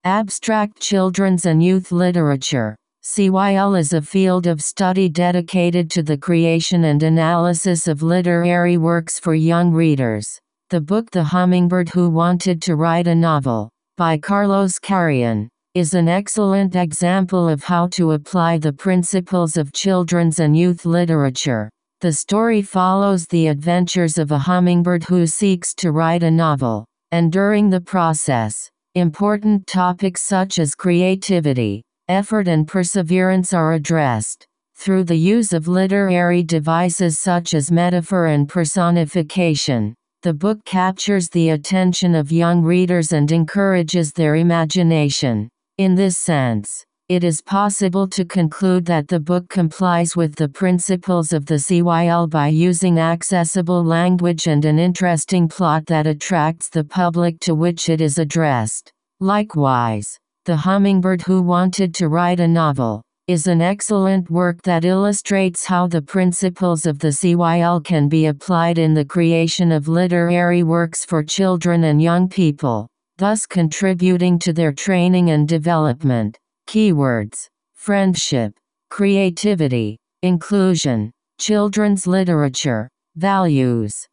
Abstract children's and youth literature. CYL is a field of study dedicated to the creation and analysis of literary works for young readers. The book The Hummingbird Who Wanted to Write a Novel, by Carlos Carrion, is an excellent example of how to apply the principles of children's and youth literature. The story follows the adventures of a hummingbird who seeks to write a novel, and during the process, important topics such as creativity, effort and perseverance are addressed. Through the use of literary devices such as metaphor and personification, the book captures the attention of young readers and encourages their imagination. In this sense, it is possible to conclude that the book complies with the principles of the CYL by using accessible language and an interesting plot that attracts the public to which it is addressed. Likewise, The Hummingbird Who Wanted to Write a Novel is an excellent work that illustrates how the principles of the CYL can be applied in the creation of literary works for children and young people, thus contributing to their training and development. Keywords: friendship, creativity, inclusion, children's literature, values.